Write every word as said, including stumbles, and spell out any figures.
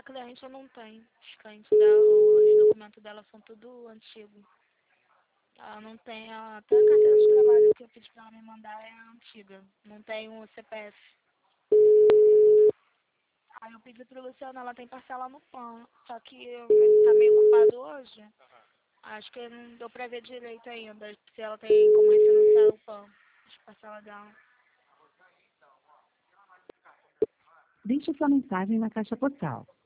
a cliente não tem. Os clientes dela, os documentos dela são tudo antigos. Ela não tem, ela, até a carteira de trabalho que eu pedi pra ela me mandar é antiga. Não tem o C P F. Aí eu pedi pro Luciano, ela tem parcela no P A N. Só que eu- ele tá meio ocupado hoje. Acho que não deu pra ver direito ainda. Se ela tem como refinanciar o P A N. As parcelas dela. Deixe sua mensagem na caixa postal.